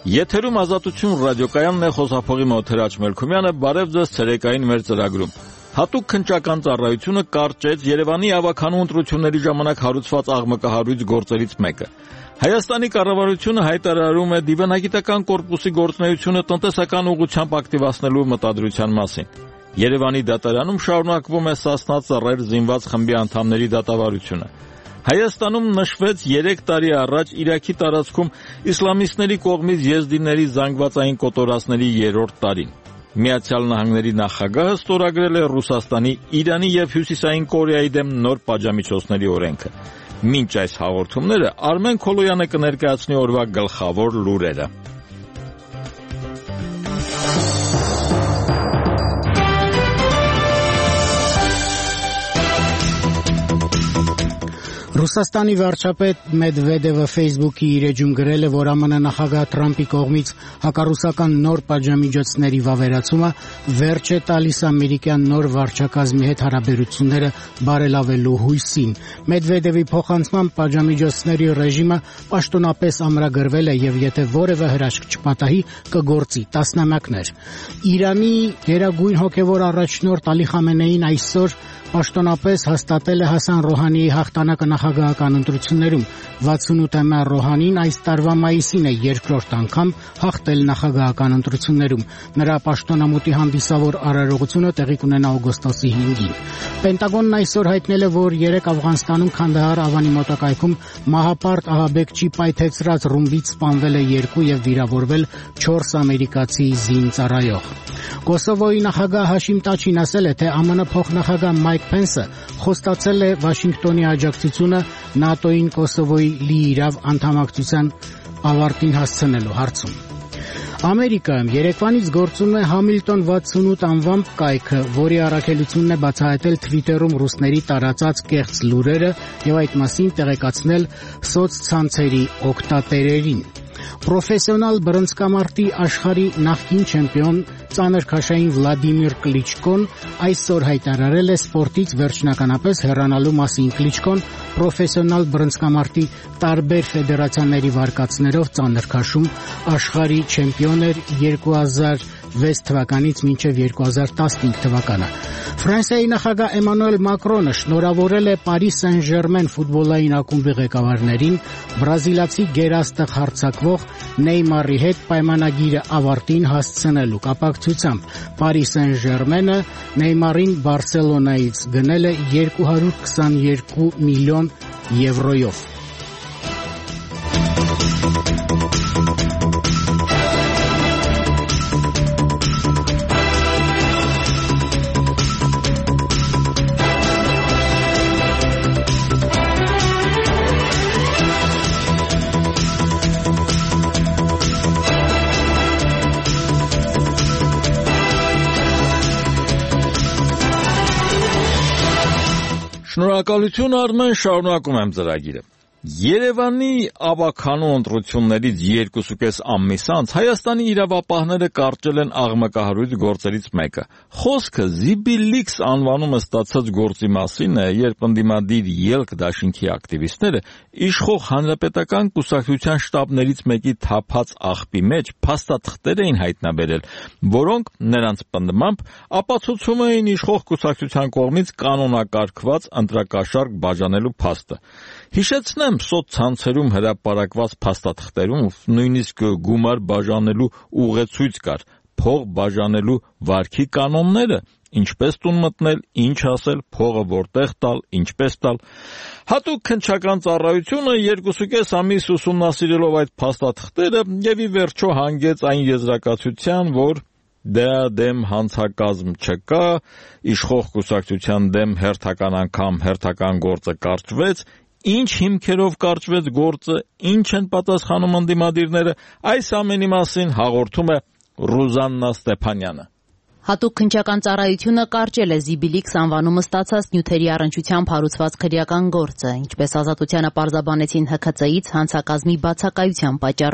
Եթերում Ազատություն ռադիոկայանն է, խոսափողի մոտ Հրաչ Մելքումյանը, բարև ձեզ ցերեկային մեր ծրագրում։ Հատուկ քննչական ծառայությունը կարճեց Երևանի ավականու ընտրությունների ժամանակ հարուցված աղմկահարույց գործերից մեկը։ Հայաստանի կառավարությունը հայտարարում է դիվանագիտական կորպուսի գործունեությունը տնտեսական ուղղությամբ ակտիվացնելու մտադրության մասին։ Երևանի դատարանում շարունակվում է Սասնա ծռեր զինված խմբի անդամների դատավարությունը։ Հայաստանում նշվեց 3 տարի առաջ Իրաքի տարածքում իսլամիստների կողմից եզդիների զանգվածային կոտորածների 3-րդ տարին։ Միացյալ Նահանգների նախագահը ստորագրել է Ռուսաստանի, Իրանի և Հյուսիսային Կորեայի դեմ նոր պատժամիջոցների օրենքը։ Մինչ այս հաղորդումները Արմեն Քոլոյանը կներկայացնի օրվա գլխավոր լուրերը։ Ռուսաստանի վարչապետ Մեդվեդևը Facebook-ի իր էջում գրել է, որ ԱՄՆ նախագահ Թրամփի կողմից հակառուսական նոր պատժամիջոցների վավերացումը վերջ է տալիս ամերիկյան նոր վարչակազմի հետ հարաբերությունները բարելավելու հույսին։ Մեդվեդևի փոխանցմամբ պատժամիջոցների ռեժիմը պաշտոնապես ամրագրվել է եւ եթե որևէ հրաշք չպատահի, կգործի տասնամյակներ։ Իրանի գերագույն հոգեվոր առաջնորդ Ալի Խամենեին այսօր պաշտոնապես հաստատել է Հասան Ռոհանիի հաղթանակը նախագահական ընտրություններում։ 68-ամյա Ռոհանին այս տարվա մայիսին է երկրորդ անգամ հաղթել նախագահական ընտրություններում։ Նրա պաշտոնամուտի հանդիսավոր արարողությունը տեղի կունենա օգոստոսի 5-ին։ Պենտագոնն այսօր հայտնել է, որ 3 Աֆղանստանում Քանդահար ավանի մոտակայքում մահապարտ ահաբեկչի պայթեցրած ռումբից սպանվել է 2 եւ վիրավորվել 4 ամերիկացի զինծառայող։ Կոսովոյի նախագահ Հաշիմ Տաչին ասել է, թե ԱՄՆ փոխնախագահ Մայք Փենսը խոստացել է Վաշինգտոնի աջակցությունը ՆԱՏՕ-ին Կոսովոյի լիիրավ անդամակցության ավարտին հասցնելու հարցում։ Ամերիկայում երեկվանից գործում է Համիլտոն 68 անվամբ կայքը, որի առաքելությունն է բացահայտել Twitter-ում ռուսների տարածած կեղծ լուրերը եւ այդ մասին տեղեկացնել սոցցանցերի օգտատերերին։ Պրոֆեսիոնալ բռնցքամարտի աշխարհի նախկին չեմպիոն ծանր քաշային Վլադիմիր Կլիչկոն այսօր հայտարարել է սպորտից վերջնականապես հեռանալու մասին։ Կլիչկոն պրոֆեսիոնալ բռնցքամարտի տարբեր ֆեդերացիաների վարկածներով ծանր քաշում աշխարհի չեմպիոն էր 2006 թվականից մինչև 2015 թվականը։ Ֆրանսիայի նախագահ Էմանուել Մակրոնը շնորհավորել է Paris Saint-Germain ֆուտբոլային ակումբի ղեկավարներին բրազիլացի գերաստղ հարձակվող Նեյմարի հետ պայմանագիրը ավարտին հասցնելու կապակցությամբ։ Paris Saint-Germain-ը Նեյմարին Բարսելոնայից գնել է 222 միլիոն եվրոյով։ Շնորհակալություն Արմեն, շարունակում եմ ծրագիրը։ Երևանի ավականու ընտրություններից 2.5 ամիս անց Հայաստանի իրավապահները կարճել են աղմկահարույց գործերից մեկը։ Խոսքը Զիբիլիքս անվանումը ստացած գործի մասին է, երբ ընդդիմադիր ելք դաշինքի ակտիվիստները իշխող հանրապետական կուսակցության շտաբներից մեկի թափած աղբի մեջ փաստաթղթեր էին հայտնաբերել, որոնք նրանց պնդմամբ ապացուցում էին իշխող կուսակցության կողմից կանոնակարգված ընտրակաշառք բաժանելու փաստը։ Հիշեցնեմ, սոցցանցերում հրապարակված փաստաթղթերում նույնիսկ գումար բաժանելու ուղեցույց կար, փող բաժանելու վարքի կանոնները, ինչպես տուն մտնել, ինչ ասել, փողը որտեղ տալ, ինչպես տալ։ Հատուկ քննչական ծառայությունը 2.5 ամիս ուսումնասիրելով այդ փաստաթղթերը եւ ի վերջո հանգեց այն եզրակացության, որ դրա դեմ հանցակազմ չկա, իշխող կուսակցության դեմ հերթական անգամ հերթական գործը կարճվեց։ Ինչ հիմքերով կարճվեց գործը, ինչ են պատասխանում ընդդիմադիրները, այս ամենի մասին հաղորդում է Ռուզաննա Ստեփանյանը։ Հատուկ քննչական ծառայությունը կարճել է Զիբիլիքս անվանումը ստացած նյութերի առնչությամբ հարուցված քրեական գործը, ինչպես Ազատությանը պարզաբանեցին ՀՔԾ-ից հանցակազմի բացակայության պատճառով։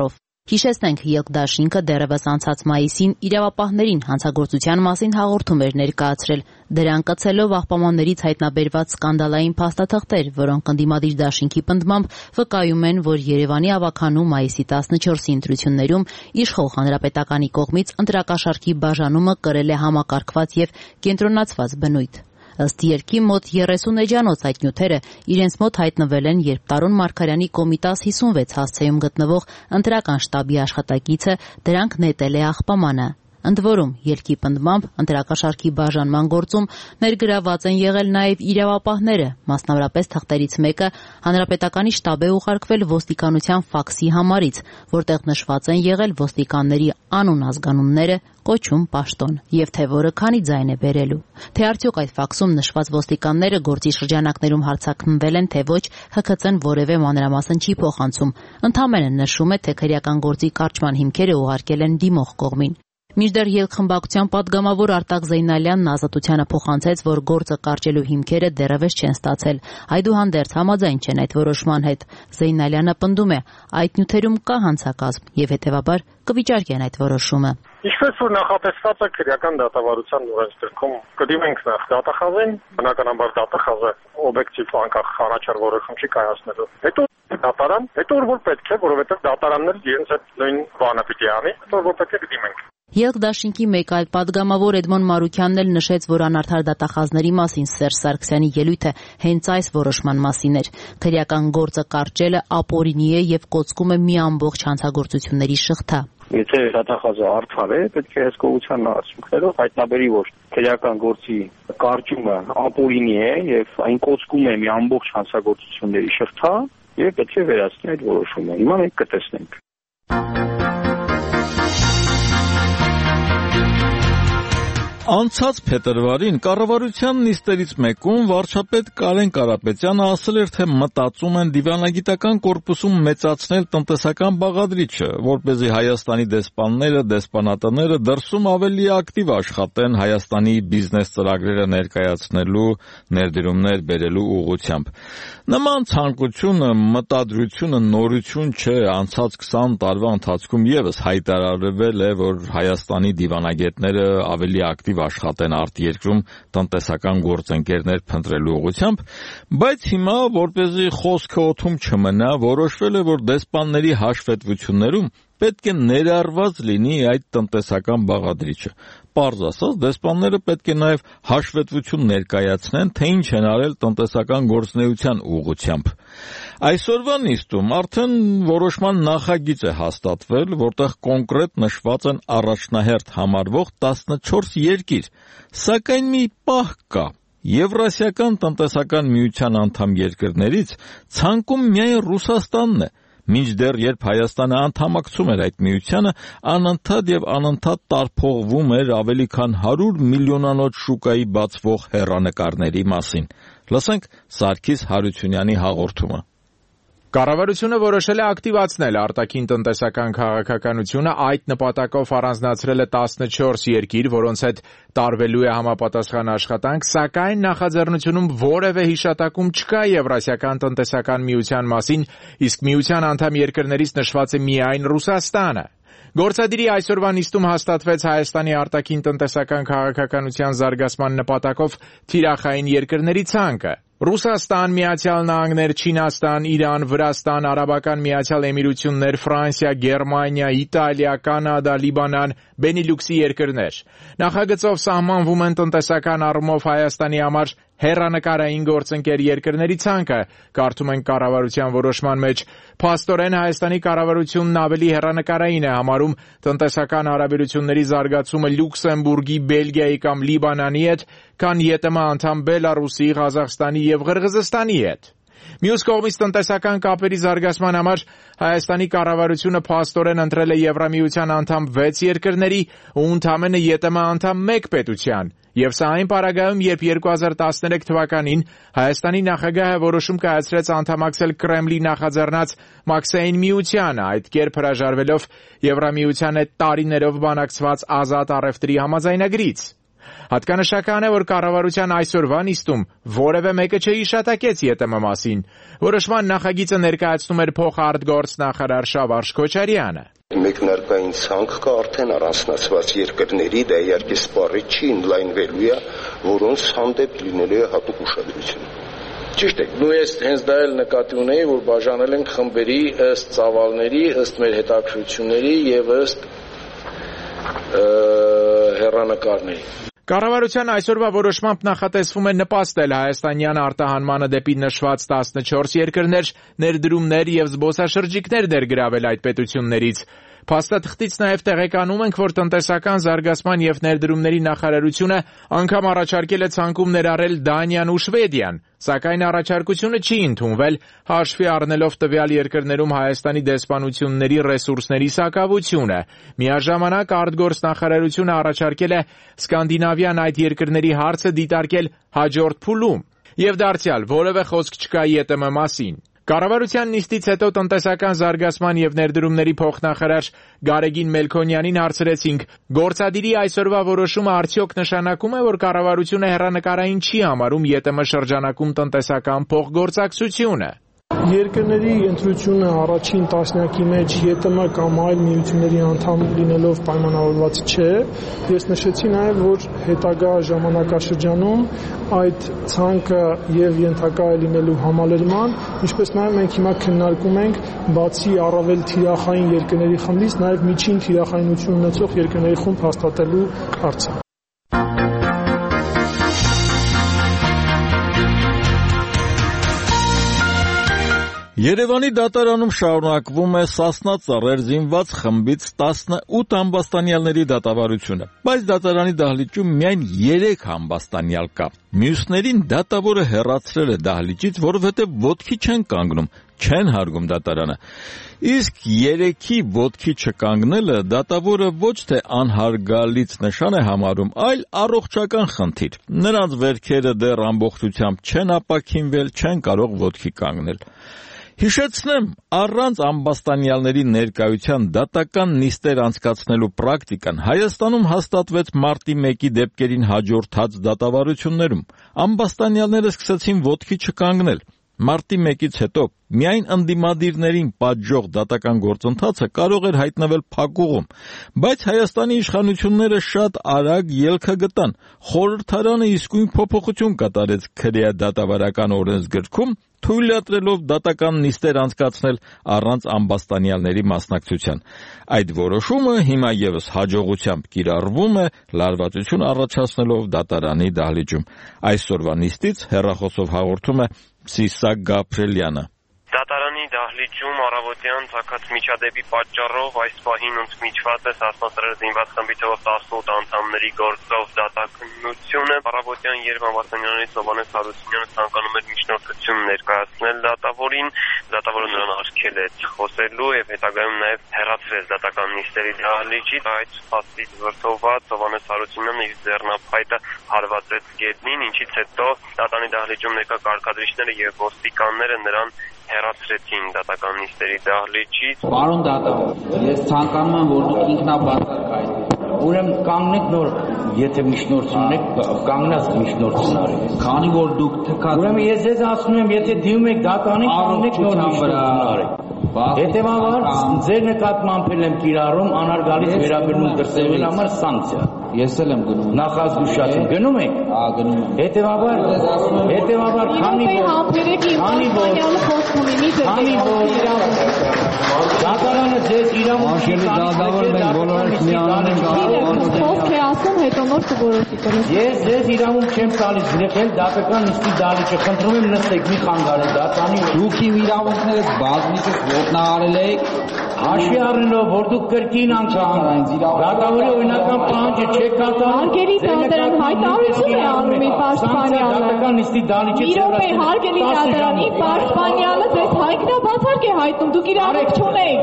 Հիշեցնենք, ԵԼԿ-դաշինքը դեռևս անցած մայիսին իրավապահներին հանցագործության մասին հաղորդում էր ներկայացրել, դրան կցելով աղբամաններից հայտնաբերված սկանդալային փաստաթղթեր, որոնք ընդդիմադիր դաշինքի պնդմամբ վկայում են, որ Երևանի ավագանու մայիսի 14-ի ընտրություններում իշխող հանրապետականի կողմից ընտրակաշառքի բաժանումը կրել է համակարգված եւ կենտրոնացված բնույթ։ Ըստ երգի մոտ 30 էջանոց այդ նյութերը իրենց մոտ հայտնվել են, երբ Տարոն Մարգարյանի Կոմիտաս 56 հասցեում գտնվող ընտրական շտաբի աշխատակիցը դրանք նետել է աղբամանը։ Ընդ որում, երգի պնդմամբ ընտրակաշառքի բաժանման գործում ներգրավված են եղել նաև իրավապահները, մասնավորապես թղթերից մեկը հանրապետականի շտաբ է ուղարկվել ոստիկանության ֆաքսի համարից, որտեղ նշված են եղել ոստիկանների անուն-ազգանունները, կոչում պաշտոն, եւ թե որը քանի ձայն է բերելու։ Թե արդյոք այդ ֆաքսում նշված ոստիկանները գործի շրջանակներում հարձակվվել են, թե ոչ, ՀՔՑ-ն որևէ մանրամասն չի փոխանցում։ Ընդամենը նշում է, թե քրեական գործի կարճման հիմքերը ուղարկել են դիմող կողմին։ Մինչդեռ ելք-խմբակցության պատգամավոր Արտակ Զեյնալյանն Ազատությանը փոխանցեց, որ գործը կարճելու հիմքերը դեռևս չեն ստացել։ Այդուհանդերձ համաձայն չեն այդ որոշման հետ։ Զեյնալյանը պնդում է, այդ նյութերում կա հանցակազմ եւ հետեւաբար կվիճարկեն այդ որոշումը։ Ինչպես որ նախատեսված է քրեական դատավարության օրենսգրքում, կդիմենք նախ դատախազին, բնականաբար դատախազը օբյեկտիվ անկախ առաջար որոշում չի կայացնելու։ Հետո դատարան, հետո որ պետք է, որովհետեւ դատարանները իրենց այդ նույն բանը պիտի անի, հետո որ պետք է կդիմենք։ ԵԼԿ-դաշինքի մեկ այլ պատգամավոր Էդմոն Մարուքյանն էլ նշեց, որ անարդար դատախազների մասին Սերժ Սարգսյանի ելույթը հենց այս որոշման մասին էր։ Քրեական գործը կարճելը ապօրինի է եւ կոծկում է մի ամբողջ հանցագործությունների շղթա։ Եթե դատախազը արդար է, պետք է հսկողության արդյունքներով հայտնաբերի, որ քրեական գործի կարճումը ապօրինի է եւ այն կոծկում է մի ամբողջ հանցագործությունների շղթա եւ պետք է վերացնի այդ որոշումը։ Հիմա մենք կտեսնենք։ Անցած փետրվարին կառավարության նիստերից մեկում վարչապետ Կարեն Կարապետյանը ասել էր, թե մտածում են դիվանագիտական կորպուսում մեծացնել տնտեսական բաղադրիչը, որպեսզի Հայաստանի դեսպանները, դեսպանատները դրսում ավելի ակտիվ աշխատեն Հայաստանի բիզնես ծրագրերը ներկայացնելու, ներդրումներ բերելու ուղղությամբ։ Նման ցանկությունը, մտադրությունը նորություն չէ, անցած 20 տարվա ընթացքում եւս հայտարարվել է, որ Հայաստանի դիվանագետները ավելի ակտիվ աշխատեն արտերկրում տնտեսական գործընկերներ փնտրելու ուղղությամբ, բայց հիմա, որպեսզի խոսքը օդում չմնա, որոշվել է, որ դեսպանների հաշվետվություններում պետք է ներառված լինի այդ տնտեսական բաղադրիչը։ Պարզ ասած, դեսպանները պետք է նաև հաշվետվություն ներկայացնեն, թե ինչ են արել տնտեսական գործունեության ուղղությամբ։ Այսօրվա նիստում արդեն որոշման նախագիծ է հաստատվել, որտեղ կոնկրետ նշված են առաջնահերթ համարվող 14 երկիր, սակայն մի պահ կա։ Եվրասիական տնտեսական միության անդամ երկրներից ցանկում միայն Ռուսաստանն է։ Մինչդեռ երբ Հայաստանը անդամակցում էր այդ միությանը, անընդհատ տարփողվում էր ավելի քան 100 միլիոնանոց շուկայի բացվող հեռանկարների մասին։ Լսենք Սարգիս Հարությունյանի հաղորդումը։ Կառավարությունը որոշել է ակտիվացնել արտաքին տնտեսական քաղաքականությունը, այդ նպատակով առանձնացրել է 14 երկիր, որոնց հետ տարվելու է համապատասխան աշխատանք, սակայն նախաձեռնությունում որևէ հիշատակում չկա Եվրասիական տնտեսական միության մասին, իսկ միության անդամ երկրներից նշված է միայն Ռուսաստանը։ Գործադիրի այսօրվա նիստում հաստատվեց Հայաստանի արտաքին տնտեսական քաղաքականության զարգացման նպատակով թիրախային երկրների ցանկը։ Ռուսաստան, Միացյալ Նահանգներ, Չինաստան, Իրան, Վրաստան, Արաբական Միացյալ Էմիրություններ, Ֆրանսիա, Գերմանիա, Իտալիա, Կանադա, Լիբանան, Բենիլյուքսի երկրներ։ Նախագծով սահմանվում են տնտեսական առումով Հայաստանի համար հեռանկարային գործընկեր երկրների ցանկը, կարդում ենք կառավարության որոշման մեջ։ Փաստորեն Հայաստանի կառավարությունն ավելի հեռանկարային է համարում տնտեսական հարաբերությունների զարգացումը Լյուքսեմբուրգի, Բելգիայի կամ Լիբանանի հետ, քան ԵՏՄ անդամ Բելարուսի, Ղազախստանի եւ Ղրղզստանի հետ։ Մյուս կողմից տնտեսական կապերի զարգացման համար Հայաստանի կառավարությունը փաստորեն ընտրել է Եվրամիության անդամ 6 երկրների ու ընդամենը ԵՏՄ անդամ 1 պետության։ Եվ սա այն պարագայում, երբ 2013 թվականին Հայաստանի նախագահը որոշում կայացրեց անդամակցել Կրեմլի նախաձեռնած Մաքսային միությանը, այդ կերպ հրաժարվելով Եվրամիության հետ տարիներով բանակցված ազատ առևտրի համաձայնագրից։ Հատկանշական է, որ կառավարության այսօրվա նիստում որևէ մեկը չհիշատակեց ԵՏՄ մասին։ Որոշման նախագիծը ներկայացնում էր փոխարտգործնախարար Շավարժ Քոչարյանը։ Մեկնարկային ցանկ կա արդեն առանձնացված երկրների, դա իհարկե սպառիչ չի, ինլայնվելու է, որոնց հանդեպ լինելու է հատուկ ուշադրություն։ Ճիշտ է։ Նույն ես հենց դա էլ նկատի ունեի, որ բաժանել ենք խմբերի ըստ ծավալների, ըստ մեր հետաքրությունների եւ ըստ հեռանկարների։ Կառավարության այսօրվա որոշմամբ նախատեսվում է նպաստել հայաստանյան արտահանմանը դեպի նշված 14 երկրներ, ներդրումներ եւ զբոսաշրջիկներ ներգրավել այդ պետություններից։ Փաստաթղթից նաև տեղեկանում ենք, որ տնտեսական զարգացման եւ ներդրումների նախարարությունը անգամ առաջարկել է ցանկում ներառել Դանիան ու Շվեդիան, սակայն առաջարկությունը չի ընդունվել, հաշվի առնելով տվյալ երկրներում Հայաստանի դեսպանությունների ռեսուրսների սակավությունը։ Միաժամանակ արտգործնախարարությունը առաջարկել է Սկանդինավյան այդ երկրների հարցը դիտարկել հաջորդ փուլում։ Եվ դարձյալ որևէ խոսք չկա ԵՏՄ մասին։ Կառավարության նիստից հետո տնտեսական զարգացման եւ ներդրումների փոխնախարար Գարեգին Մելքոնյանին հարցրեցինք. գործադիրի այսօրվա որոշումը արդյոք նշանակում է, որ կառավարությունը հեռանկարային չի համարում ԵՏՄ շրջանակում տնտեսական փոխգործակցությունը։ Երկրների ընտրությունը առաջին տասնյակի մեջ ԵՏՄ կամ այլ միությունների անդամ լինելով պայմանավորված չէ։ Ես նշեցի նաև, որ հետագա ժամանակաշրջանում այդ ցանկը եւ ենթակա է լինելու համալրման, ինչպես նաև մենք հիմա քննարկում ենք բացի առավել թիրախային երկրների խմբից, նաև միջին թիրախայնություն ունեցող երկրների խումբ հաստատելու հարցը։ Երևանի դատարանում շարունակվում է Սասնա ծառեր զինված խմբից 18 ամբաստանյալների դատավարությունը, բայց դատարանի դահլիճում միայն 3 ամբաստանյալ կա։ Մյուսներին դատավորը հեռացրել է դահլիճից, որովհետև ոտքի չեն կանգնում, չեն հարգում դատարանը։ Իսկ 3-ի ոտքի չկանգնելը դատավորը ոչ թե անհարգալից նշան է համարում, այլ առողջական խնդիր։ Նրանց վերքերը դեռ ամբողջությամբ չեն ապաքինվել, չեն կարող ոտքի կանգնել։ Հիշեցնեմ, առանց ամբաստանյալների ներկայության դատական նիստեր անցկացնելու պրակտիկան Հայաստանում հաստատվեց մարտի 1-ի դեպքերին հաջորդած դատավարություններում։ Ամբաստանյալները սկսեցին ոտքի չկանգնել։ Մարտի 1-ից հետո միայն ընդդիմադիրներին պատժող դատական գործընթացը կարող էր հայտնվել փակուղում, բայց Հայաստանի իշխանությունները շատ արագ ելքը գտան։ Խորհրդարանը իսկույն փոփոխություն կատարեց քրեադատավարական օրենսգրքում, թույլատրելով դատական նիստեր անցկացնել առանց ամբաստանյալների մասնակցության։ Այդ որոշումը հիմա եւս հաջողությամբ կիրառվում է, լարվածություն առաջացնելով դատարանի դահլիճում։ Այսօրվա նիստից հեռախոսով հաղորդում է Սիսակ Գաբրելյանը։ Դատարանի դահլիճում առավոտյան ցակած միջադեպի պատճառով այս պահին ընդմիջված է Սասնա ծռեր զինված խմբի թվով 18 անդամների գործով դատականությունը։ Առավոտյան երբ ամբաստանյալներից Հովհաննես Հարությունյանը ցանկանում էր միջնորդություն ներկայացնել դատավորին, դատավորը նրան արգել է խոսելու եւ հետագայում նաեւ հեռացրեց դատական նիստերի դահլիճից։ Այդ փաստից վրդովված Հովհաննես Հարությունյանը իր ձեռնափայտը հարվածեց գետնին, ինչից հետո դատարանի դահլիճում ներկա կարգադրիչները եւ ոստիկանները նրան հեռացրեցին դատական նիստերի դահլիճից։ Պարոն դատավոր, ես ցանկանում եմ, որ դուք ինքնաբացակ հայտնեք։ Ուրեմն կանգնեք նոր, եթե միջնորդություն ունեք, կանգնած միջնորդություն արեք։ Քանի որ դուք թքած Ուրեմն ես ձեզ ասում եմ, եթե դիմում եք դատարանին, կանգնեք նոր միջնորդություն արեք։ Հետևաբար ձեր նկատմամբ եմ կիրառում անարգալից վերաբերմունք դրսևորելու համար սանկցիա։ Ես էլ եմ գնում։ Նախազգուշացում գնում եք։ Գնում եմ։ Հետևաբար քանի որ դատարանը ձեզ իրավունք Ես ձեզ իրավունք չեմ տալիս եկել դատական նիստի դահլիճը, խնդրում եմ նստեք, մի խանգարեք դատարանի Դուք իմ իրավունքներս բազմիցս ոտնահարել եք Հաշվի առնելով, որ դուք կրկին անգամ դատավորի օրինական պահանջը չեք կատարում Հարգելի դատարան հայտարարություն է անում իր պաշտպանյալը Դատական նիստի դահլիճից Իրոք է հարգելի դատարանի պաշտպանյալը ձեզ հայտնաբացարկ է հայտնում, դուք իրավունք չունեք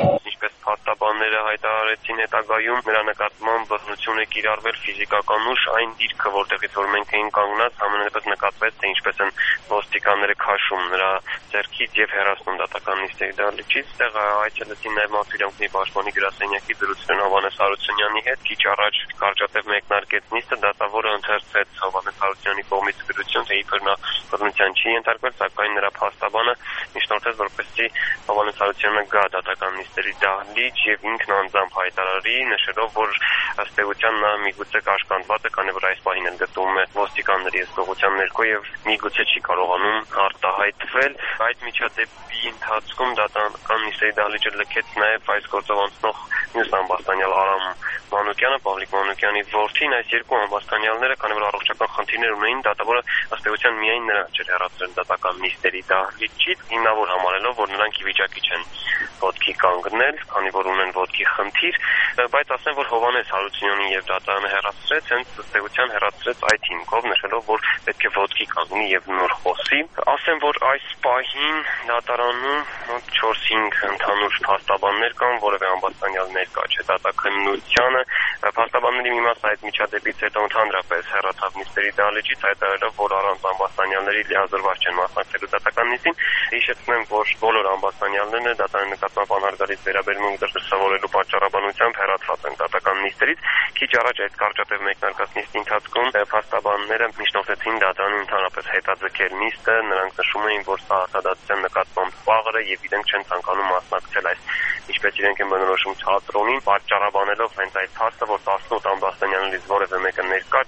Այդպես փաստաբանները հայտարարեցին հետագայում նրա նկատմամբ բռնություն է կիրառվել ֆիզիկական ուժ, այն դիրքը, որտեղից որ մենք էին կանգնած, համենայնպես նկատվեց, թե ինչպես են ոստիկանները քաշում նրա ձեռքից եւ հեռացնում դատական նիստերի դահլիճից։ Այդտեղ այցելեցին նաեւ Մարտիրոսյանի պաշտպանի գրասենյակի դրուցն Հովհաննես Հարությունյանի հետ։ Քիչ առաջ կարճատև մեկնարկեց նիստը, դատավորը ընթերցրեց Հովհաննես Հարությունյանի կողմից գրություն, թե իբր նա բռնության չի ենթարկվել, սակայն նրա փաստաբանը միջնորդեց, որպեսզի Հովհաննես Հարությունյանը գա դատական նիստերի դահլիճ եւ ինքն անձամբ հայտարարի, նշելով, որ ըստ էության նա միգուցե կաշկանդված է, քանի որ այս պահին էլ գտնվում է ոստիկանների զբաղության ներքո եւ միգուցե չի կարողանում արտահայտվել։ Այդ միջադեպի ընթացքում դատական նիստերի դահլիճը լքեց նաեւ այս գործով անցնող մյուս ամբաստանյալ Արամ Մանուկյանը, Պավլիկ Մանուկյանի որդին։ Այս երկու ամբաստանյալները, քանի որ առողջական խնդիրներ ունեին, դատավորը ըստ էության միայն նրանց չէր հեռացրել դատական նիստերի դահլիճից, հիմնավոր համարելով, որ նրանք ի վիճակի չեն ոտքի կանգնել, քանի որ ունեն ոտքի խնդիր, բայց ասեմ, որ Հովհաննես Հարությունյանին եւ դատարանը հեռացրեց, հենց ըստ էության հեռացրեց այդ հիմքով, նշելով, որ պետք է ոտքի կանգնի եւ նոր խոսի։ Ասեմ, որ այս պահին դատարանում մոտ 4-5 ընդհանուր փաստաբաններ կան, որևէ ամբաստանյալ ներկա չէ դատաքննությանը։ Փաստաբանների մի մասը այդ միջադեպից հետո ընդհանրապես հեռացավ նիստերի դահլիճից, հայտարարելով, որ առանց ամբաստանյալների լիազորված չեն մասնակցելու դատական նիստին։ Հիշեցնեմ, որ բոլոր ամբաստանյալները դատարանի նկատմամբ անհարգալից վերաբերմունք դրսևորելու պատճառաբանությամբ հեռացված են դատական նիստերից։ Քիչ առաջ այդ կարճատև մեկնարկած նիստի ընթացքում փաստաբանները միջնորդեցին դատարանի ընդհանրապես հետաձգել նիստը, նրանք նշում էին, որ սա հաստատության նկատմամբ ծաղր է եւ իրենք չեն ցանկանում մասնակցել այս, ինչպես իրենք են բնորոշում, թատրոնին, պատճառաբանելով հենց այդ փաստը, որ 18 ամբաստանյալներից որևէ մեկը ներկա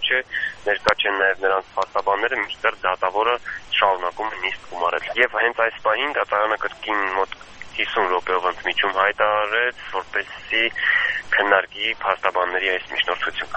չեն նաեւ նրանց փաստաբանները, մինչդեռ դատավորը շարունակում է նիստ գումարել։ Եվ հենց այս պահին դատարանը կրկին մոտ 50 րոպեով ընդմիջում հայտարարեց, որպեսզի քննարկի փաստաբանների այս միջնորդությունը։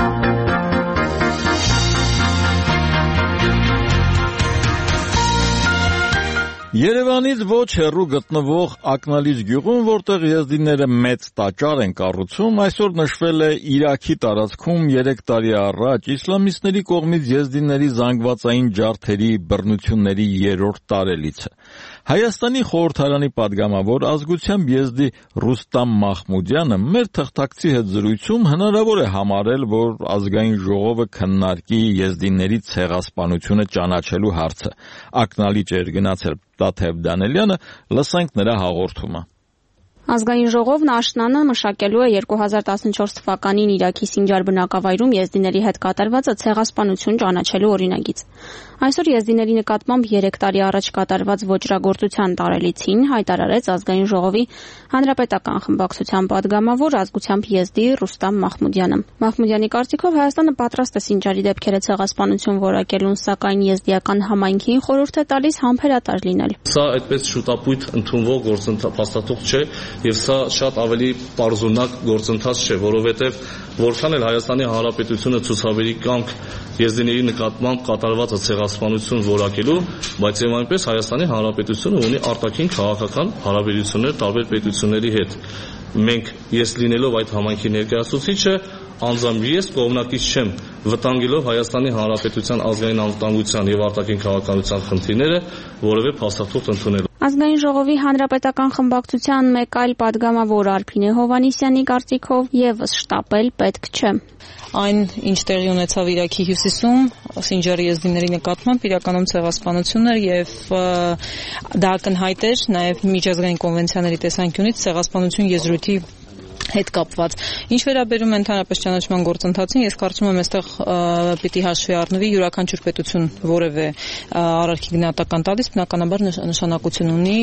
Երևանից ոչ հեռու գտնվող Ակնալիջ գյուղում, որտեղ եզդիները մեծ տաճար են կառուցում, այսօր նշվել է Իրաքի տարածքում 3 տարի առաջ իսլամիստների կողմից եզդիների զանգվածային ջարդերի բռնությունների 3-րդ տարելիցը։ Հայաստանի խորհրդարանի падգամավոր ազգությամբ եզդի Ռուստամ Մախմուդյանը մեր թղթակցի հետ զրույցում հնարավոր է համարել, որ ազգային ժողովը քննարկի եզդիների ցեղասպանությունը ճանաչելու հարցը։ Ակնալիջ էր գնացել Տաթև Դանելյանը, լսենք նրա հաղորդումը։ Ազգային ժողովն աշնանը մշակելու է 2014 թվականին Իրաքի Սինջար բնակավայրում եզդիների հետ կատարվածը ցեղասպանություն ճանաչելու օրինագիծ։ Այսօր եզդիների նկատմամբ 3 տարի առաջ կատարված ոճրագործության տարելիցին հայտարարեց ազգային ժողովի հանրապետական խմբակցության падգամավոր ազգությամբ եզդի Ռուստամ Մախմուդյանը։ Մախմուդյանի կարծիքով Հայաստանը պատրաստ է Սինջարի դեպքերը ցեղասպանություն որակելուն, սակայն եզդիական համայնքին խորհուրդ է տալիս համբերատար լինել։ Սա այդպես շուտապույտ ընդունվող գործընթաց չէ եւ սա շատ ավելի պարզունակ գործընթաց չէ, որովհետեւ որքան էլ Հայաստանի Հանրապետությունը ցուցաբերի կամք եզդիների նկատմամբ կատարվածը ցեղասպանություն որակելու, բայց եւ այնպես Հայաստանի Հանրապետությունը ունի արտաքին քաղաքական հարաբերություններ տարբեր պետությունների հետ։ Մենք ես լինելով այդ համայնքի ներկայացուցիչը անձամբ ես կողմնակից չեմ վտանգելով Հայաստանի Հանրապետության ազգային անվտանգության եւ արտաքին քաղաքականության խնդիրները որևէ փաստաթուղթ ընդունելու։ Ազգային ժողովի հանրապետական խմբակցության մեկ այլ падգամավոր Արփինե Հովհաննիսյանի կարծիքով եւս շտապել պետք չէ։ Այն, ինչ տեղի ունեցավ Իրաքի հյուսիսում, Սինջարի եզդիների նկատմամբ իրականում ցեղասպանություն էր եւ դա ակնհայտ էր նաեւ միջազգային կոնվենցիաների տեսանկյունից ցեղասպանություն եզրույթի հետ կապված։ Ինչ վերաբերում է ընդհանրապես ճանաչման գործընթացին, ես կարծում եմ, այստեղ պիտի հաշվի առնվի յուրաքանչյուր պետություն որևէ արարքի գնահատական տալիս, բնականաբար նշանակություն ունի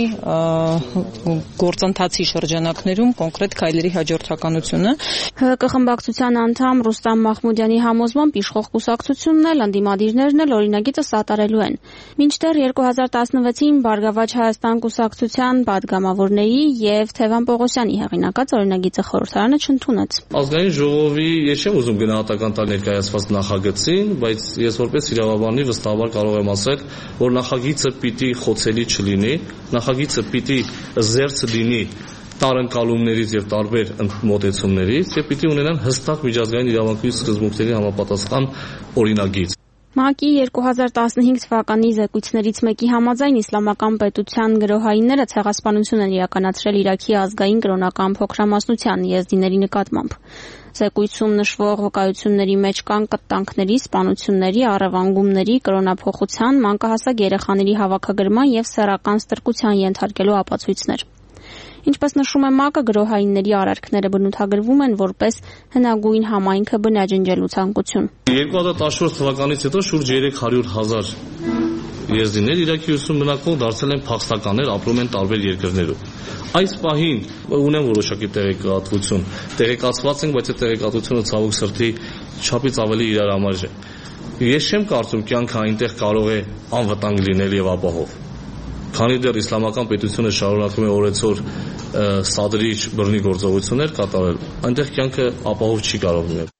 գործընթացի շրջանակներում կոնկրետ քայլերի հաջորդականությունը։ ՀՀԿ խմբակցության անդամ Ռուստամ Մախմուդյանի համոզմամբ իշխող կուսակցությունն էլ ընդդիմադիրներն էլ օրինագիծը սատարելու են։ Մինչդեռ 2016-ին Բարգավաճ Հայաստան կուսակցության падգամավորների եւ Թևան Պողոսյանի հեղինակած օրինագիծը խորհրդարանը չընդունեց։ Ազգային ժողովի ես չեմ ուզում գնահատական տալ ներկայացված նախագծին, բայց ես որպես իրավաբանի վստահաբար կարող եմ ասել, որ նախագիծը պիտի խոցելի չլինի, նախագիծը պիտի զերծ լինի տարընկալումներից եւ տարբեր մոտեցումներից եւ պիտի ունենան հստակ միջազգային իրավունքի սկզբունքների համապատասխան օրինագիծ։ ՄԱԿ-ի 2015 թվականի զեկույցներից մեկի համաձայն իսլամական պետության գրոհայինները ցեղասպանություն են իրականացրել Իրաքի ազգային կրոնական փոքրամասնության եզդիների նկատմամբ։ Զեկույցում նշվող վկայությունների մեջ կան կտանքների, սպանությունների, առևանգումների, կրոնափոխության, մանկահասակ երեխաների հավաքագրման եւ սեռական ստրկության ենթարկելու ապացույցներ։ Ինչպես նշում է ՄԱԿ-ը, գրոհայինների արարքները բնութագրվում են որպես հնագույն համայնքը բնաջնջելու ցանկություն։ 2014 թվականից հետո շուրջ 300,000 եզդիներ Իրաքի հյուսիսում բնակվող դարձել են փախստականներ, ապրում են տարբեր երկրներում։ Այս պահին ունեն որոշակի տեղեկատվություն, տեղեկացված ենք, բայց այդ տեղեկատվությունը ցավոք սրտի չափից ավելի իրար համար է։ Ես չեմ կարծում կյանքը այնտեղ կարող է անվտանգ լինել եւ ապահով։ Քանի դեռ իսլամական պետությունը շարունակում է օրեցօր սադրիչ բռնի գործողություններ կատարել, այնտեղ կյանքը ապահով չի կարող լինել։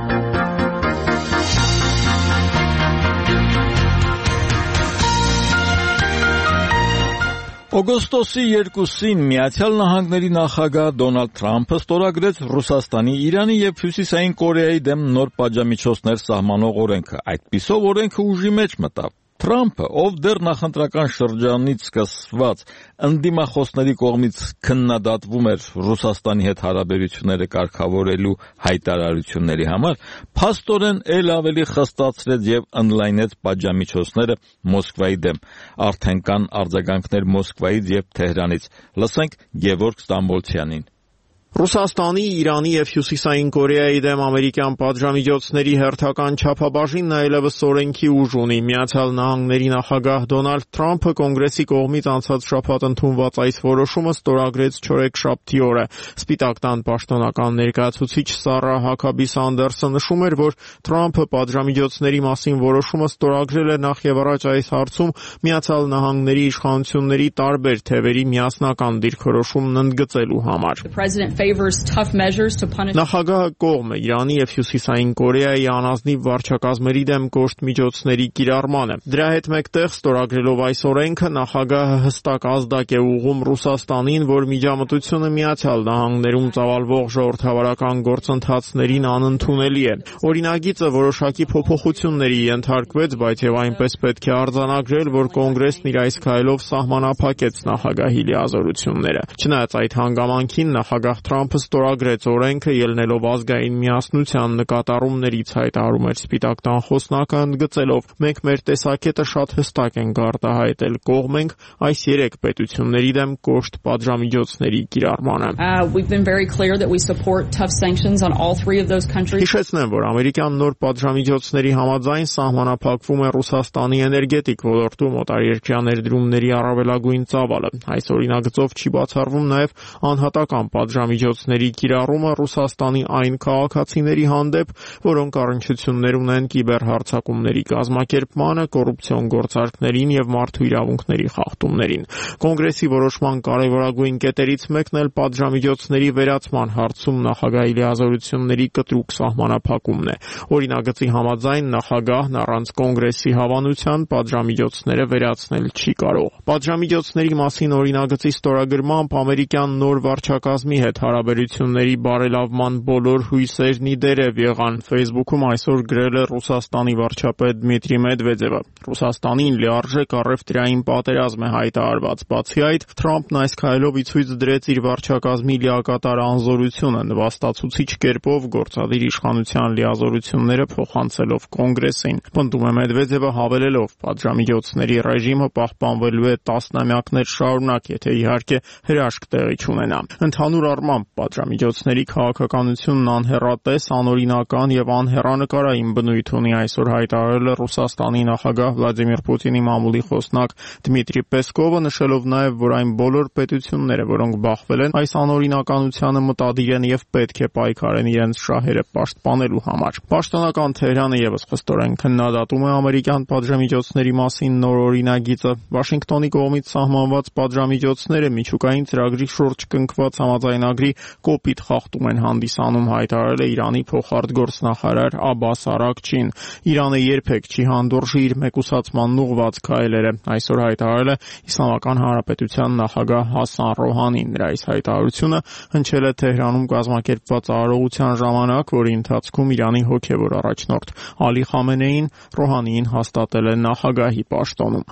Օգոստոսի 2-ին Միացյալ Նահանգների նախագահ Դոնալդ Թրամփը ստորագրեց Ռուսաստանի, Իրանի եւ Հյուսիսային Կորեայի դեմ նոր պատժամիջոցներ սահմանող օրենքը։ Այդպիսով օրենքը ուժի մեջ մտավ։ Թրամփը, ով դեռ նախընտրական շրջանից սկսված ընդդիմախոսների կողմից քննադատվում էր Ռուսաստանի հետ հարաբերությունները կարգավորելու հայտարարությունների համար, փաստորեն էլ ավելի խստացրեց եւ ընդլայնեց պատժամիջոցները Մոսկվայի դեմ։ Արդեն կան արձագանքներ Մոսկվայից եւ Թեհրանից։ Լսենք Գևորգ Ստամբոլցյանին։ Ռուսաստանի, Իրանի եւ Հյուսիսային Կորեայի դեմ ամերիկյան պատժամիջոցների հերթական չափաբաժինն այլևս օրենքի ուժ ունի։ Միացյալ Նահանգների նախագահ Դոնալդ Թրամփը կոնգրեսի կողմից անցած շաբաթ ընդունված այս որոշումը ստորագրեց չորեքշաբթի օրը։ Սպիտակ տան պաշտոնական ներկայացուցիչ Սարա Հաքաբի Սանդերսը նշում էր, որ Թրամփը պատժամիջոցների մասին որոշումը ստորագրել է նախ եւ առաջ այս հարցում Միացյալ Նահանգների իշխանությունների տարբեր թևերի միասնական դիրքորոշումն ընդգծելու համար։ Նախագահը կողմ է Իրանի եւ Հյուսիսային Կորեայի անազնիվ վարչակազմերի դեմ կոշտ միջոցների կիրառմանը։ Դրա հետ մեկտեղ ստորագրելով այս օրենքը նախագահը հստակ ազդակ է ուղղում Ռուսաստանին, որ միջամտությունը Միացյալ Նահանգներում ծավալվող ժողովրդավարական գործընթացներին անընդունելի է։ Օրինագիծը որոշակի փոփոխությունների ենթարկվեց, բայց եւ այնպես պետք է արձանագրել, որ կոնգրեսն իր այս քայլով սահմանափակեց նախագահի լիազորությունները։ Չնայած այդ հանգամանքին նախագահ Թրամփը ստորագրեց օրենքը ելնելով ազգային միասնության նկատառումներից, հայտարարում էր Սպիտակ տան խոսնակը, ընդգծելով. «Մենք մեր տեսակետը շատ հստակ ենք արտահայտել, կողմ ենք այս երեք պետությունների դեմ կոշտ պատժամիջոցների կիրառմանը»։ Հիշեցնեմ, որ ամերիկյան նոր պատժամիջոցների համաձայն սահմանափակվում է Ռուսաստանի էներգետիկ ոլորտում օտարերկրյա ներդրումների առավելագույն ծավալը։ Այս օրինագծով չի բացառվում նաև անհատական պատժամիջոցների կիրառումը Ռուսաստանի այն քաղաքացիների հանդեպ, որոնք առնչություններ ունեն կիբերհարձակումների կազմակերպմանը, կոռուպցիոն գործարքներին եւ մարդու իրավունքների խախտումներին։ Կոնգրեսի որոշման կարևորագույն կետերից մեկն էլ պատժամիջոցների վերացման հարցում նախագահի լիազորությունների կտրուկ սահմանափակումն է։ Օրինագծի համաձայն նախագահն առանց կոնգրեսի հավանության պատժամիջոցները վերացնել չի կարող։ Պատժամիջոցների մասին օրինագծի ստորագրմամբ ամերիկյան նոր վարչակազմի հետ հարաբերությունների բարելավման բոլոր հույսերն ի դերև եղան։ Facebook-ում այսօր գրել է Ռուսաստանի վարչապետ Դմիտրի Մեդվեդևը։ Ռուսաստանին լիարժեք առևտրային պատերազմ է հայտարարված։ Բացի այդ, Թրամփն այս քայլով ի ցույց դրեց իր վարչակազմի լիակատար անզորությունը, նվաստացուցիչ կերպով գործադիր իշխանության լիազորությունները փոխանցելով կոնգրեսին։ Պնդում է Մեդվեդևը, հավելելով. «Պատժամիջոցների ռեժիմը պահպանվելու է տասնամյակներ շարունակ, եթե իհարկե հրաշք տեղի չունենա»։ Ընդհանուր առմամբ պատժամիջոցների քաղաքականությունն անհեռատես, անօրինական եւ անհեռանկարային բնույթ ունի, այսօր հայտարարել է Ռուսաստանի նախագահ Վլադիմիր Պուտինի մամուլի խոսնակ Դմիտրի Պեսկովը, նշելով նաեւ, որ այն բոլոր պետությունները, որոնք բախվել են այս անօրինականությանը, մտադիր են եւ պետք է պայքարեն իրենց շահերը պաշտպանելու համար։ Պաշտոնական Թեհրանը եւս խստորեն քննադատում է ամերիկյան պատժամիջոցների մասին նոր օրինագիծը։ Վաշինգտոնի կողմից սահմանված պատժամիջոցները միջուկային ծրագրի շուրջ կնքված համաձայնագրի ավելի կոպիտ խախտում են հանդիսանում, հայտարարել է Իրանի փոխարտգործնախարար Աբբաս Արաքչին։ Իրանը երբեք չի հանդուրժի իր մեկուսացման ուղղված քայլերը, այսօր հայտարարել է Իսլամական Հանրապետության նախագահ Հասան Ռոհանին։ Նրա այս հայտարարությունը հնչել է Թեհրանում կազմակերպված արարողության ժամանակ, որի ընթացքում Իրանի հոգևոր առաջնորդ Ալի Խամենեին Ռոհանիին հաստատել է նախագահի պաշտոնում։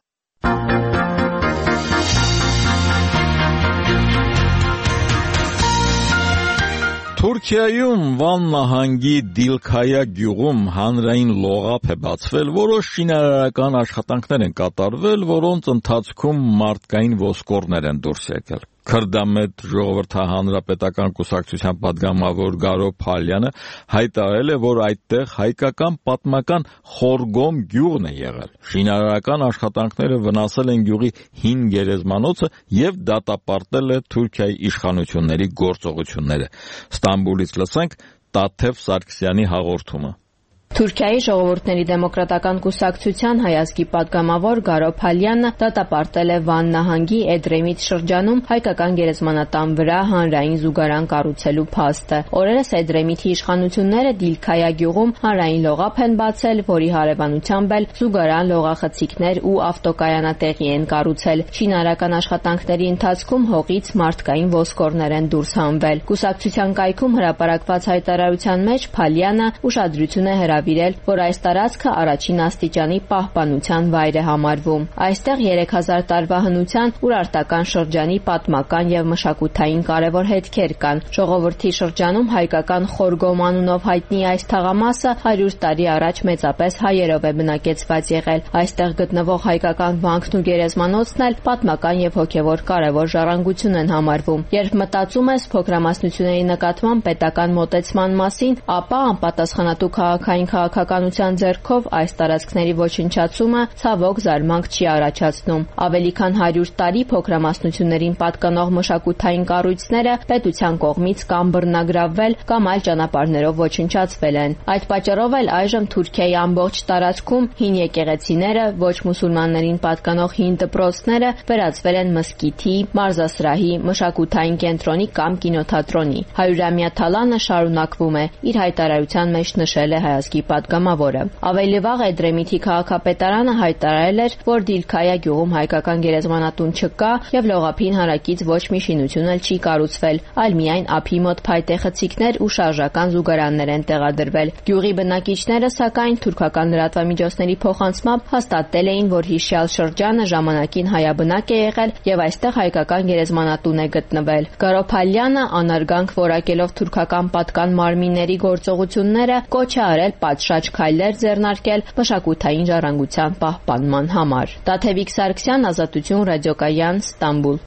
Թուրքիայում Վան նահանգի Դիլքայա գյուղում հանրային լողափ է բացվել, որոշ շինարարական աշխատանքներ են կատարվել, որոնց ընթացքում մարդկային ոսկորներ են դուրս եկել։ Քրդամետ ժողովրդահանրապետական կուսակցության պատգամավոր Գարո Փալյանը հայտարարել է, որ այդտեղ հայկական պատմական Խորգոմ գյուղն է եղել։ Շինարարական աշխատանքները վնասել են գյուղի հին գերեզմանոցը եւ դատապարտել է Թուրքիայի իշխանությունների գործողությունները։ Ստամբուլից լսենք Տաթև Սարգսյանի հաղորդումը։ Թուրքիայի ժողովուրդների դեմոկրատական կուսակցության հայազգի պատգամավոր Գարո Փալյանը դատապարտել է Վան նահանգի Էդրեմիտ շրջանում հայկական գերեզմանատան վրա հանրային զուգարան կառուցելու փաստը։ Օրերս Էդրեմիթի իշխանությունները Դիլքայա գյուղում հանրային լողափ են բացել, որի հարևանությամբ էլ զուգարան, լողախցիկներ ու ավտոկայանատեղի են կառուցել։ Շինարարական աշխատանքների ընթացքում հողից մարդկային ոսկորներ են դուրս հանվել։ Կուսակցության կայքում հրապարակված հայտարարության մեջ Փալյանը ուշադրություն է հրավիրել, որ այս տարածքը առաջին աստիճանի պահպանության վայր է համարվում։ Այստեղ 3000 տարվա հնության Ուրարտական շրջանի պատմական եւ մշակութային կարևոր հետքեր կան։ Ժողովրդի շրջանում հայկական Խորգոմ անունով հայտնի այս թաղամասը 100 տարի առաջ մեծապես հայերով է բնակեցված եղել։ Այստեղ գտնվող հայկական վանքն ու գերեզմանոցն էլ պատմական եւ հոգեվոր կարևոր ժառանգություն են համարվում։ Երբ մտածում ես փոքրամասնությունների նկատմամբ պետական մոտեցման մասին, ապա անպատասխանատու քաղաքականության ձեռքով այս տարածքների ոչնչացումը ցավոք զարմանք չի առաջացնում։ Ավելի քան 100 տարի փոքրամասնություններին պատկանող մշակութային կառույցները պետության կողմից կամ բռնագրավվել, կամ այլ ճանապարհներով ոչնչացվել են։ Այդ պատճառով էլ այժմ Թուրքիայի ամբողջ տարածքում հին եկեղեցիները, ոչ մուսուլմաններին պատկանող հին դպրոցները վերածվել են մզկիթի, մարզասրահի, մշակութային կենտրոնի կամ կինոթատրոնի։ 100-ամյա թալանը շարունակվում է, իր հայտարարության մեջ նշել է հայազգի պատգամավորը։ Ավելի վաղ Էդրեմիթի քաղաքապետարանը հայտարարել էր, որ Դիլքայա գյուղում հայկական գերեզմանատուն չկա եւ լողափին հարակից ոչ մի շինություն էլ չի կառուցվել, այլ միայն ափի մոտ փայտե խցիկներ ու շարժական զուգարաններ են տեղադրվել։ Գյուղի բնակիչները, սակայն, թուրքական լրատվամիջոցների փոխանցմամբ հաստատել էին, որ հիշյալ շրջանը ժամանակին հայաբնակ է եղել եւ այստեղ հայկական գերեզմանատուն է գտնվել։ Գարո Փալյանը անարգանք որակելով թուրքական պատկան մարմինների գործողությունները կոչ է արել պատշաճ քայլեր ձեռնարկել մշակութային ժառանգության պահպանման համար։ Տաթևիկ Սարգսյան, Ազատություն, Ռադիոկայան, Ստամբուլ։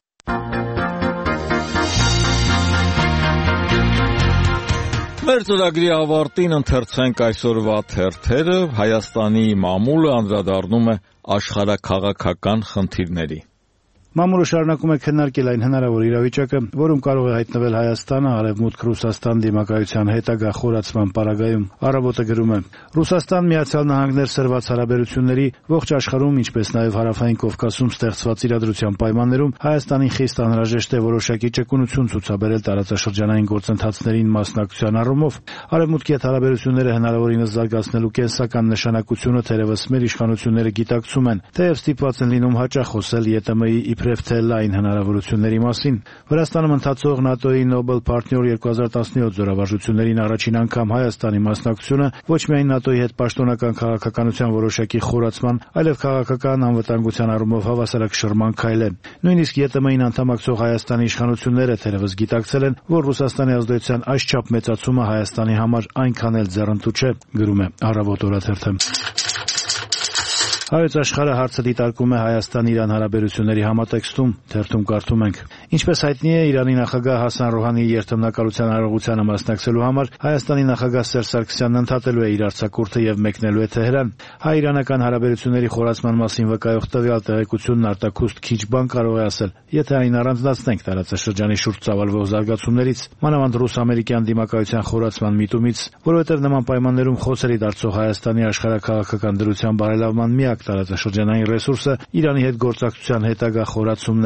Մեր ծրագրի ավարտին ընթերցենք այսօրվա թերթերը։ Հայաստանի մամուլը անդրադառնում է աշխարհաքաղաքական խնդիրների։ Մամուլը շարունակում է քննարկել այն հնարավոր իրավիճակը, որում կարող է հայտնվել Հայաստանը Արևմուտք Ռուսաստան դիմակայության հետագա խորացման պարագայում։ Առավոտը գրում է. Ռուսաստան Միացյալ Նահանգներ սրված հարաբերությունների ողջ աշխարհում, ինչպես նաև Հարավային Կովկասում ստեղծված իրադրության պայմաններում Հայաստանին խիստ անհրաժեշտ է որոշակի ճկունություն ցուցաբերել տարածաշրջանային գործընթացներին մասնակցության առումով։ Արևմուտքի հետ հարաբերությունները հնարավորինս զարգացնելու կենսական նշանակությունը թերևս մեր իշխանությունները գիտակցում են, թեև ստիպված են լինում հաճախ խոսել ԵՏՄ-ի իբրև թե լայն հնարավորությունների մասին։ Վրաստանում ընթացող ՆԱՏՕ-ի Nobel Partner 2017 զորավարժություններին առաջին անգամ Հայաստանի մասնակցությունը ոչ միայն ՆԱՏՕ-ի հետ պաշտոնական քաղաքականության որոշակի խորացման, այլև քաղաքական անվտանգության առումով հավասարակշռման քայլ է։ Նույնիսկ ԵՏՄ-ին անդամակցող Հայաստանի իշխանությունները թերևս գիտակցել են, որ Ռուսաստանի ազդեցության այսչափ մեծացումը Հայաստանի համար այնքան էլ ձեռնտու չէ, գրում է Առավոտ օրաթերթը։ Հայոց աշխարհը հարցը դիտարկում է Հայաստան-Իրան հարաբերությունների համատեքստում, թերթում կարդում ենք. Ինչպես հայտնի է, Իրանի նախագահ Հասան Ռոհանիի երթմնակալության արարողությանը մասնակցելու համար Հայաստանի նախագահ Սերժ Սարգսյանն ընդհատելու է իր արձակուրդը եւ մեկնելու է Թեհրան։ Հայ-իրանական հարաբերությունների խորացման մասին վկայող տվյալ տեղեկությունն արտաքուստ քիչ բան կարող է ասել, եթե այն առանձնացնենք տարածաշրջանի շուրջ ծավալվող զարգացումներից, մանավանդ ռուս-ամերիկյան դիմակայության խորացման միտումից, որովհետև նման պայմաններում խոցելի դարձող Հայաստանի աշխարհաքաղաքական դրության բարելավման միակ տարածաշրջանային ռեսուրսը Իրանի հետ գործակցության հետագա խորացումն է։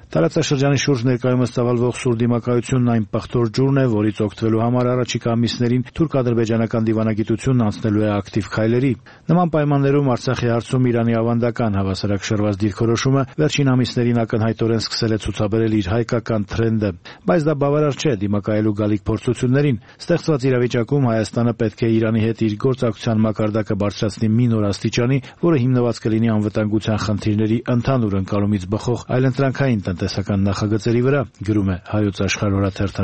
Տարածաշրջանի շուրջ ներկայումս ծավալվող սուր դիմակայությունն այն պղտոր ջուրն է, որից օգտվելու համար առաջիկա ամիսներին թուրք-ադրբեջանական դիվանագիտությունն անցնելու է ակտիվ քայլերի։ Նման պայմաններում Արցախի հարցում Իրանի ավանդական հավասարակշռված դիրքորոշումը վերջին ամիսներին ակնհայտորեն սկսել է ցուցաբերել իր հայկական թրենդը, բայց դա բավարար չէ դիմակայելու գալիք փորձություններին։ Ստեղծված իրավիճակում Հայաստանը պետք է Իրանի հետ իր գործակցության մակարդակը բարձրացնի մի նոր աստիճանի, որը հիմնված կլինի անվտանգության խնդիրների ընդհանուր ընկալումից բխող այլընտրանքային տնտեսական նախագծերի վրա, գրում է Հայոց Աշխարհ օրաթերթը։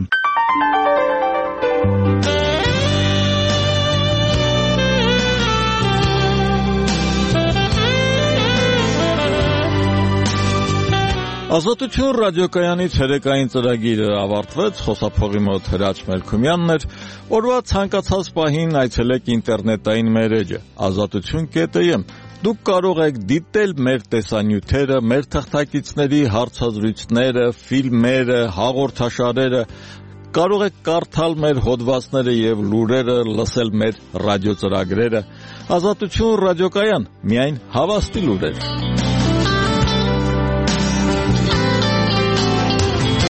Ազատություն ռադիոկայանի ցերեկային ծրագիրը ավարտվեց, խոսափողի մոտ Հրաչ Մելքումյանն էր։ Օրվա ցանկացած պահին այցելեք ինտերնետային մեր էջը azatutun.am։ Դուք կարող եք դիտել մեր տեսանյութերը, մեր թղթակիցների հարցազրույցները, ֆիլմերը, հաղորդաշարերը, կարող եք կարդալ մեր հոդվածները եւ լուրերը, լսել մեր ռադիոծրագրերը։ Ազատություն ռադիոկայան, միայն հավաստի լուրեր։